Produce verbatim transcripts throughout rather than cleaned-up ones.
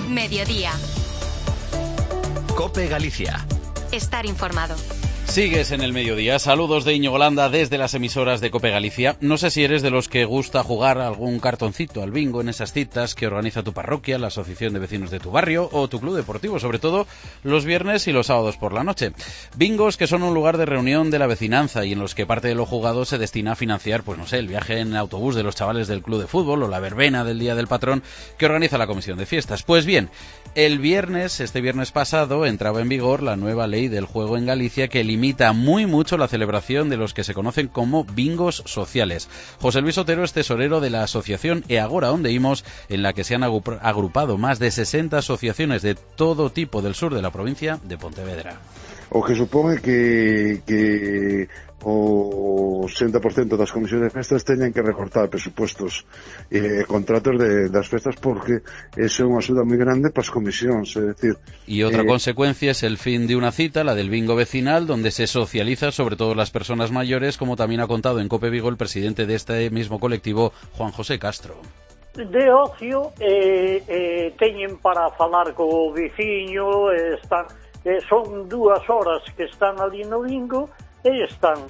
Mediodía. COPE Galicia. Estar informado. Sigues en el mediodía. Saludos de Íñigo Landa desde las emisoras de COPE Galicia. No sé si eres de los que gusta jugar algún cartoncito al bingo en esas citas que organiza tu parroquia, la asociación de vecinos de tu barrio o tu club deportivo, sobre todo los viernes y los sábados por la noche. Bingos que son un lugar de reunión de la vecinanza y en los que parte de lo jugado se destina a financiar, pues no sé, el viaje en autobús de los chavales del club de fútbol o la verbena del Día del Patrón que organiza la comisión de fiestas. Pues bien, el viernes, este viernes pasado, entraba en vigor la nueva ley del juego en Galicia que limita muy mucho la celebración de los que se conocen como bingos sociales. José Luis Otero es tesorero de la asociación E Agora Ondeímos, en la que se han agrupado más de sesenta asociaciones de todo tipo del sur de la provincia de Pontevedra. O que supone que, que o sesenta por ciento das comisións de festas teñen que recortar presupostos e eh, contratos de, das festas porque eso é unha axuda moi grande para as comisións, é dicir... Y otra eh, consecuencia es el fin de una cita, la del bingo vecinal, donde se socializa sobre todo las personas mayores, como también ha contado en COPE Vigo el presidente de este mismo colectivo, Juan José Castro. De ocio, eh, eh, teñen para falar co veciño, eh, están, eh, son dúas horas que están ali no bingo, e están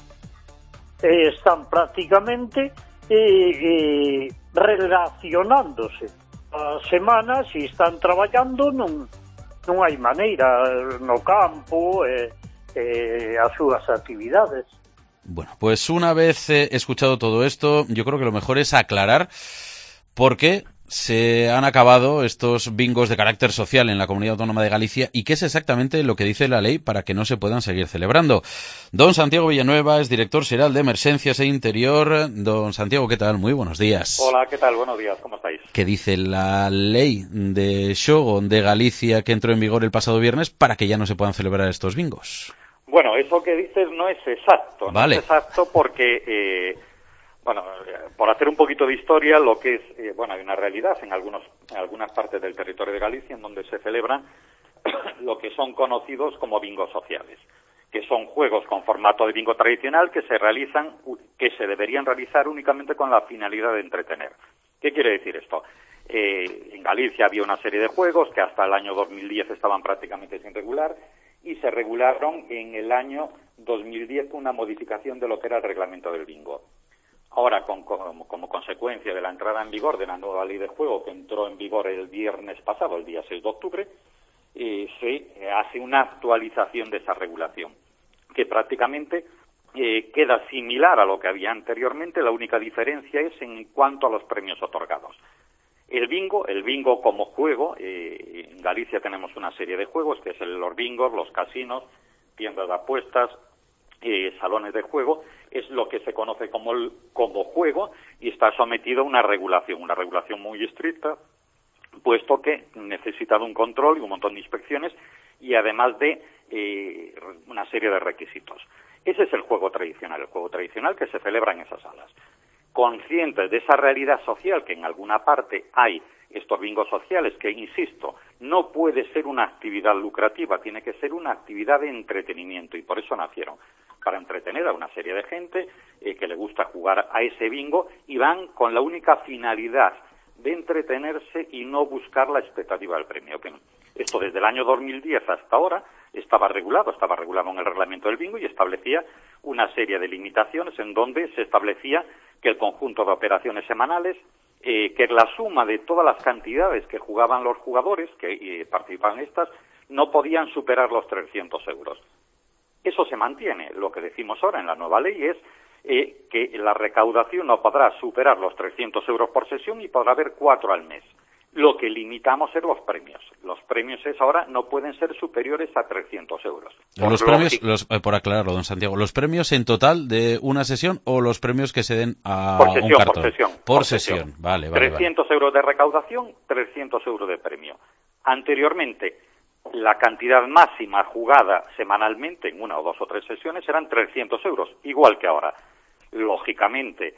e están prácticamente eh, eh, relacionándose. A semana, se están traballando, non, non hai maneira no campo, eh, eh, as súas actividades. Bueno, pues una vez eh, escuchado todo esto, yo creo que lo mejor es aclarar por qué se han acabado estos bingos de carácter social en la Comunidad Autónoma de Galicia y qué es exactamente lo que dice la ley para que no se puedan seguir celebrando. Don Santiago Villanueva es director xeral de Emerxencias e Interior. Don Santiago, ¿qué tal? Muy buenos días. Hola, ¿qué tal? Buenos días, ¿cómo estáis? ¿Qué dice la ley de xogo de Galicia que entró en vigor el pasado viernes para que ya no se puedan celebrar estos bingos? Bueno, eso que dices no es exacto. Vale. No es exacto porque... Eh, Bueno, por hacer un poquito de historia, lo que es, eh, bueno, hay una realidad en algunos, en algunas partes del territorio de Galicia en donde se celebran lo que son conocidos como bingos sociales, que son juegos con formato de bingo tradicional que se realizan, que se deberían realizar únicamente con la finalidad de entretener. ¿Qué quiere decir esto? Eh, en Galicia había una serie de juegos que hasta el año dos mil diez estaban prácticamente sin regular y se regularon en el año dos mil diez con una modificación de lo que era el reglamento del bingo. Ahora, con, como, como consecuencia de la entrada en vigor de la nueva ley de juego que entró en vigor el viernes pasado, el día seis de octubre, eh, se hace una actualización de esa regulación, que prácticamente eh, queda similar a lo que había anteriormente. La única diferencia es en cuanto a los premios otorgados. El bingo, el bingo como juego, eh, en Galicia tenemos una serie de juegos, que es el, los bingos, los casinos, tiendas de apuestas, eh, salones de juego, es lo que se conoce como el, como juego y está sometido a una regulación, una regulación muy estricta, puesto que necesita de un control y un montón de inspecciones y además de eh, una serie de requisitos. Ese es el juego tradicional, el juego tradicional que se celebra en esas salas. Conscientes de esa realidad social que en alguna parte hay estos bingos sociales, que insisto, no puede ser una actividad lucrativa, tiene que ser una actividad de entretenimiento y por eso nacieron, para entretener a una serie de gente eh, que le gusta jugar a ese bingo y van con la única finalidad de entretenerse y no buscar la expectativa del premio. Esto desde el año dos mil diez hasta ahora estaba regulado, estaba regulado en el reglamento del bingo y establecía una serie de limitaciones en donde se establecía que el conjunto de operaciones semanales, eh, que la suma de todas las cantidades que jugaban los jugadores que eh, participaban en estas, no podían superar los trescientos euros. Eso se mantiene. Lo que decimos ahora en la nueva ley es eh, que la recaudación no podrá superar los trescientos euros por sesión y podrá haber cuatro al mes. Lo que limitamos es los premios. Los premios es ahora no pueden ser superiores a trescientos euros. Por los premios, los, eh, por aclararlo, don Santiago, ¿los premios en total de una sesión o los premios que se den a por sesión, un cartón? Por sesión. Por, por sesión. sesión. Vale, vale. trescientos vale. euros de recaudación, trescientos euros de premio. Anteriormente, la cantidad máxima jugada semanalmente en una o dos o tres sesiones eran trescientos euros, igual que ahora. Lógicamente,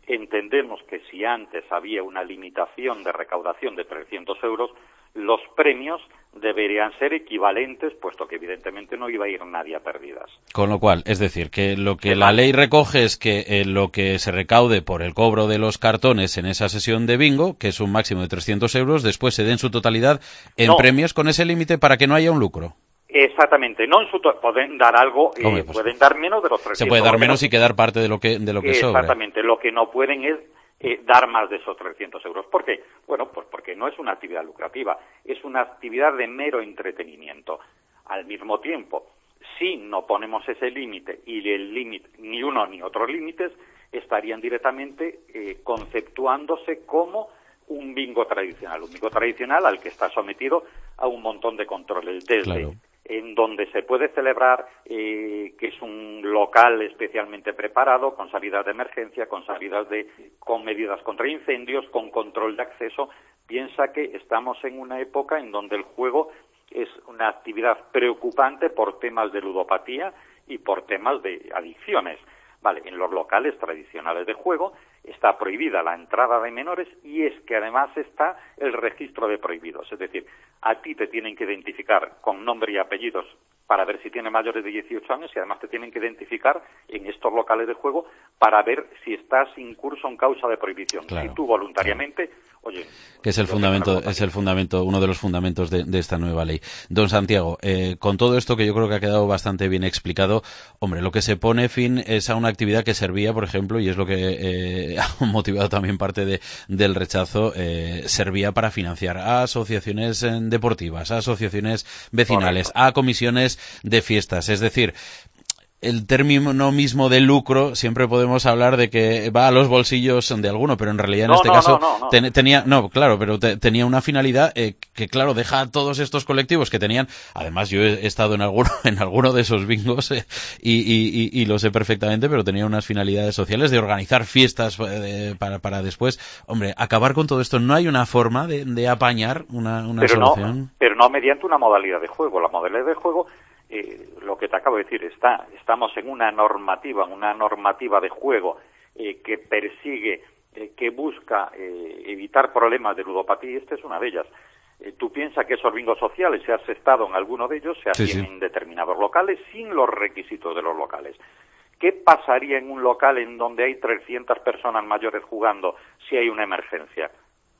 entendemos que si antes había una limitación de recaudación de trescientos euros, los premios deberían ser equivalentes, puesto que evidentemente no iba a ir nadie a pérdidas. Con lo cual, es decir, que lo que la ley recoge es que eh, lo que se recaude por el cobro de los cartones en esa sesión de bingo, que es un máximo de trescientos euros, después se dé en su totalidad en No. premios con ese límite para que no haya un lucro. Exactamente, no en su to- pueden dar algo, eh, Hombre, pues, pueden dar menos de los trescientos. Se puede dar Lo que menos no- y quedar parte de lo que de lo que sobra. Exactamente, lo que no pueden es eh, dar más de esos trescientos euros. ¿Por qué? Bueno, pues porque no es una actividad lucrativa, es una actividad de mero entretenimiento. Al mismo tiempo, si no ponemos ese límite y el límite, ni uno ni otros límites, estarían directamente eh, conceptuándose como un bingo tradicional, un bingo tradicional al que está sometido a un montón de controles, desde Claro. en donde se puede celebrar, eh, que es un local especialmente preparado, con salidas de emergencia, con salidas de, con medidas contra incendios, con control de acceso. Piensa que estamos en una época en donde el juego es una actividad preocupante por temas de ludopatía y por temas de adicciones. Vale, en los locales tradicionales de juego está prohibida la entrada de menores y es que además está el registro de prohibidos. Es decir, a ti te tienen que identificar con nombre y apellidos para ver si tiene mayores de dieciocho años y además te tienen que identificar en estos locales de juego para ver si estás incurso en causa de prohibición. Claro, si tú voluntariamente, claro. Oye... Que es el fundamento, es el fundamento, uno de los fundamentos de, de esta nueva ley. Don Santiago, eh, con todo esto que yo creo que ha quedado bastante bien explicado, hombre, lo que se pone fin es a una actividad que servía, por ejemplo, y es lo que eh, ha motivado también parte de, del rechazo, eh, servía para financiar a asociaciones eh, deportivas, a asociaciones vecinales, Correcto. a comisiones de fiestas. Es decir, el término mismo de lucro, siempre podemos hablar de que va a los bolsillos de alguno, pero en realidad en No, este no, caso no, no, no. ten, tenía, no, claro, pero te, tenía una finalidad eh, que, claro, deja a todos estos colectivos que tenían, además yo he estado en alguno, en alguno de esos bingos eh, y, y, y, y lo sé perfectamente, pero tenía unas finalidades sociales de organizar fiestas eh, para, para después, hombre, acabar con todo esto. ¿No hay una forma de, de apañar una, una pero solución? No, pero no mediante una modalidad de juego. La modalidad de juego, eh, lo que te acabo de decir, está, estamos en una normativa, una normativa de juego eh, que persigue, eh, que busca eh, evitar problemas de ludopatía, y esta es una de ellas. Eh, tú piensas que esos bingos sociales, si has estado en alguno de ellos, se hacen Sí, sí. en determinados locales sin los requisitos de los locales. ¿Qué pasaría en un local en donde hay trescientas personas mayores jugando si hay una emergencia?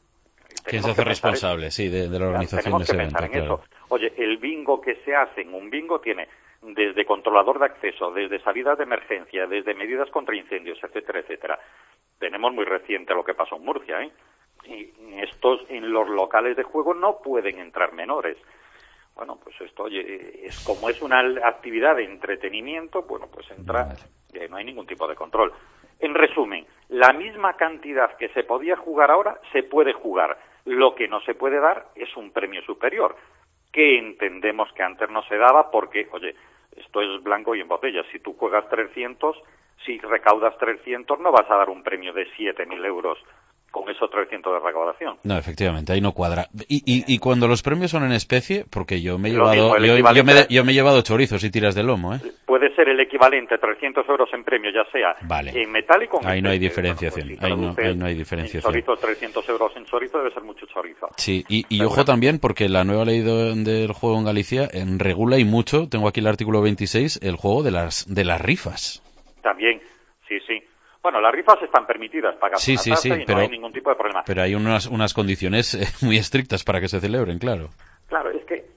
¿Quién se hace responsable, sí, de, de la organización Tenemos de ese que evento? pensar en Claro. eso. Oye, el bingo que se hace en un bingo tiene desde controlador de acceso, desde salidas de emergencia, desde medidas contra incendios, etcétera, etcétera. Tenemos muy reciente lo que pasó en Murcia, ¿eh? Y estos, en los locales de juego no pueden entrar menores. Bueno, pues esto, oye, es como es una actividad de entretenimiento, bueno, pues entra, y no hay ningún tipo de control. En resumen, la misma cantidad que se podía jugar ahora se puede jugar. Lo que no se puede dar es un premio superior, que entendemos que antes no se daba porque, oye, esto es blanco y en botella. Si tú juegas trescientos, si recaudas trescientos, no vas a dar un premio de siete mil euros con esos trescientos de recaudación. No, efectivamente, ahí no cuadra. Y, y, y cuando los premios son en especie, porque yo me he Lo llevado, mismo, el yo, yo equivalente- me, yo me he llevado chorizos y tiras de lomo, ¿eh? Puede ser el equivalente, trescientos euros en premio, ya sea Vale. en metálico o en Ahí no hay especie. diferenciación, Bueno, pues si ahí no- traduces ahí no hay en diferenciación. chorizo, trescientos euros en chorizo debe ser mucho chorizo. Sí, y, y Seguro. ojo también, porque la nueva ley de- del juego en Galicia en regula y mucho, tengo aquí el artículo veintiséis, el juego de las de las rifas. También, sí, sí. Bueno, las rifas están permitidas, pagas Sí, una sí, tasa sí, y pero- no hay ningún tipo de problema. Pero hay unas, unas condiciones eh, muy estrictas para que se celebren, claro. Claro, es que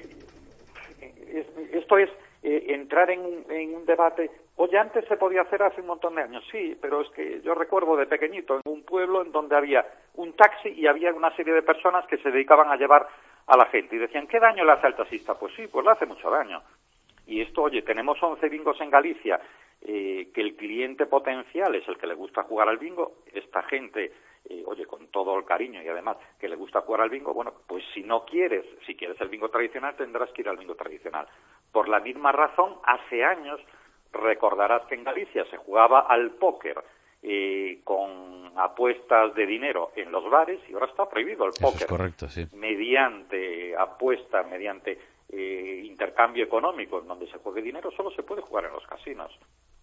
eh, es- esto es eh, entrar en un, en un debate. Oye, antes se podía hacer hace un montón de años, sí, pero es que yo recuerdo de pequeñito en un pueblo en donde había un taxi y había una serie de personas que se dedicaban a llevar a la gente y decían, ¿qué daño le hace al taxista? Pues sí, pues le hace mucho daño. Y esto, oye, tenemos once bingos en Galicia, eh, que el cliente potencial es el que le gusta jugar al bingo, esta gente, eh, oye, con todo el cariño y además que le gusta jugar al bingo, bueno, pues si no quieres, si quieres el bingo tradicional, tendrás que ir al bingo tradicional. Por la misma razón, hace años, recordarás que en Galicia se jugaba al póker eh, con apuestas de dinero en los bares y ahora está prohibido el Eso póker. es correcto, sí. Mediante apuestas, mediante eh, intercambio económico en donde se juegue dinero, solo se puede jugar en los casinos.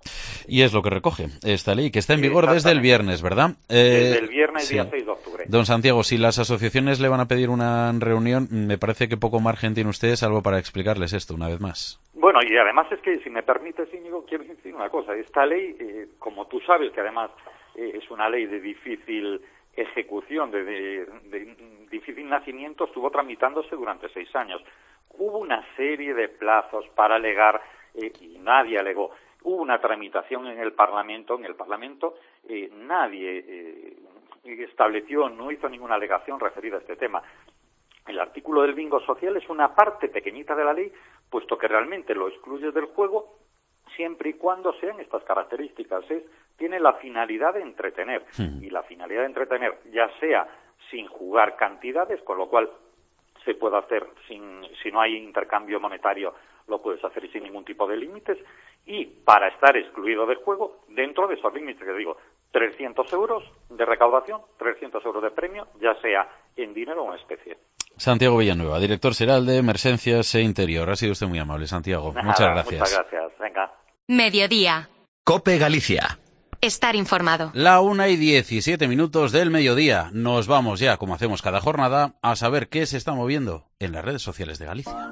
Y es lo que recoge esta ley, que está en vigor desde el viernes, ¿verdad? Eh, desde el viernes, sí. día seis de octubre. Don Santiago, si las asociaciones le van a pedir una reunión, me parece que poco margen tiene usted, salvo para explicarles esto una vez más. Bueno, y además es que, si me permites, Íñigo, quiero decir una cosa. Esta ley, eh, como tú sabes, que además eh, es una ley de difícil ejecución, de, de, de difícil nacimiento, estuvo tramitándose durante seis años. Hubo una serie de plazos para alegar, eh, y nadie alegó. Hubo una tramitación en el Parlamento, en el Parlamento eh, nadie eh, estableció, no hizo ninguna alegación referida a este tema. El artículo del bingo social es una parte pequeñita de la ley, puesto que realmente lo excluye del juego siempre y cuando sean estas características. Es, tiene la finalidad de entretener, sí. Y la finalidad de entretener, ya sea sin jugar cantidades, con lo cual se puede hacer sin, si no hay intercambio monetario, lo puedes hacer sin ningún tipo de límites, y para estar excluido del juego, dentro de esos límites que digo, trescientos euros de recaudación, trescientos euros de premio, ya sea en dinero o en especie. Santiago Villanueva, director general de Emergencias e Interior. Ha sido usted muy amable, Santiago. Nada, muchas gracias. Muchas gracias. Venga. Mediodía. COPE Galicia. Estar informado. La una y diecisiete minutos del mediodía. Nos vamos ya, como hacemos cada jornada, a saber qué se está moviendo en las redes sociales de Galicia.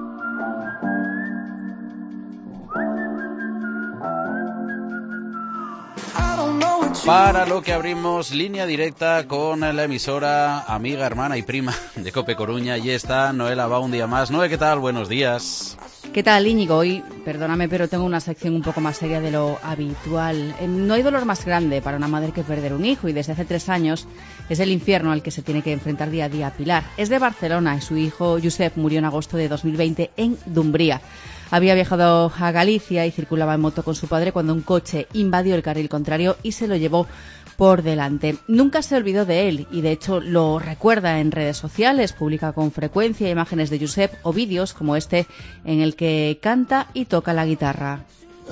Para lo que abrimos línea directa con la emisora amiga, hermana y prima de COPE Coruña. Y está Noela va un día más. Noé, ¿qué tal? Buenos días. ¿Qué tal, Íñigo? Hoy, perdóname, pero tengo una sección un poco más seria de lo habitual. No hay dolor más grande para una madre que perder un hijo, y desde hace tres años es el infierno al que se tiene que enfrentar día a día Pilar. Es de Barcelona y su hijo Josep murió en agosto de dos mil veinte en Dumbría. Había viajado a Galicia y circulaba en moto con su padre cuando un coche invadió el carril contrario y se lo llevó por delante. Nunca se olvidó de él y, de hecho, lo recuerda en redes sociales. Publica con frecuencia imágenes de Josep o vídeos como este en el que canta y toca la guitarra.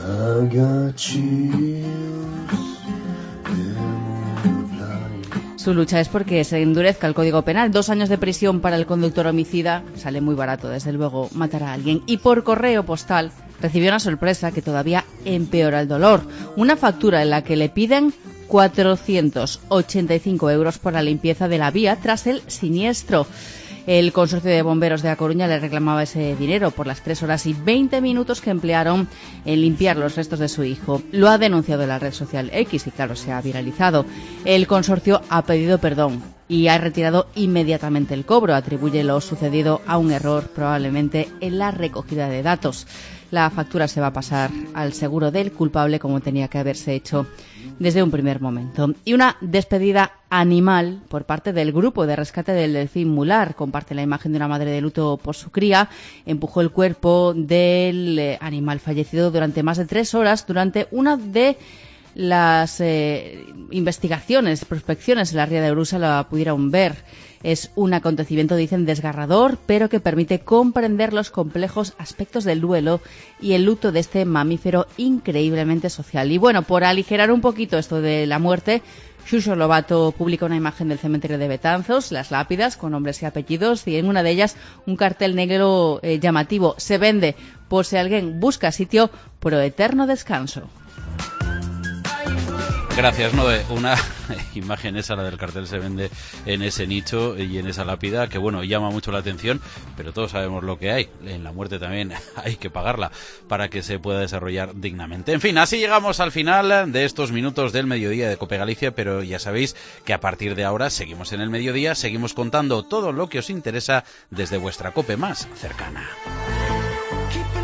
Su lucha es porque se endurezca el Código Penal. Dos años de prisión para el conductor homicida sale muy barato, desde luego, matar a alguien. Y por correo postal recibió una sorpresa que todavía empeora el dolor. Una factura en la que le piden cuatrocientos ochenta y cinco euros por la limpieza de la vía tras el siniestro. El consorcio de bomberos de A Coruña le reclamaba ese dinero por las tres horas y veinte minutos que emplearon en limpiar los restos de su hijo. Lo ha denunciado en la red social X y, claro, se ha viralizado. El consorcio ha pedido perdón y ha retirado inmediatamente el cobro. Atribuye lo sucedido a un error, probablemente en la recogida de datos. La factura se va a pasar al seguro del culpable, como tenía que haberse hecho desde un primer momento. Y una despedida animal por parte del grupo de rescate del delfín Mular. Comparte la imagen de una madre de luto por su cría. Empujó el cuerpo del animal fallecido durante más de tres horas durante una de las eh, investigaciones, prospecciones en la ría de Orusa. La pudieron ver. Es un acontecimiento, dicen, desgarrador, pero que permite comprender los complejos aspectos del duelo y el luto de este mamífero increíblemente social. Y bueno, por aligerar un poquito esto de la muerte, Xuxo Lobato publica una imagen del cementerio de Betanzos, las lápidas con nombres y apellidos, y en una de ellas un cartel negro eh, llamativo: se vende por si alguien busca sitio pro eterno descanso. Gracias, Noé. Una imagen esa, la del cartel, se vende en ese nicho y en esa lápida, que bueno, llama mucho la atención, pero todos sabemos lo que hay. En la muerte también hay que pagarla para que se pueda desarrollar dignamente. En fin, así llegamos al final de estos minutos del mediodía de COPE Galicia, pero ya sabéis que a partir de ahora seguimos en el mediodía, seguimos contando todo lo que os interesa desde vuestra COPE más cercana.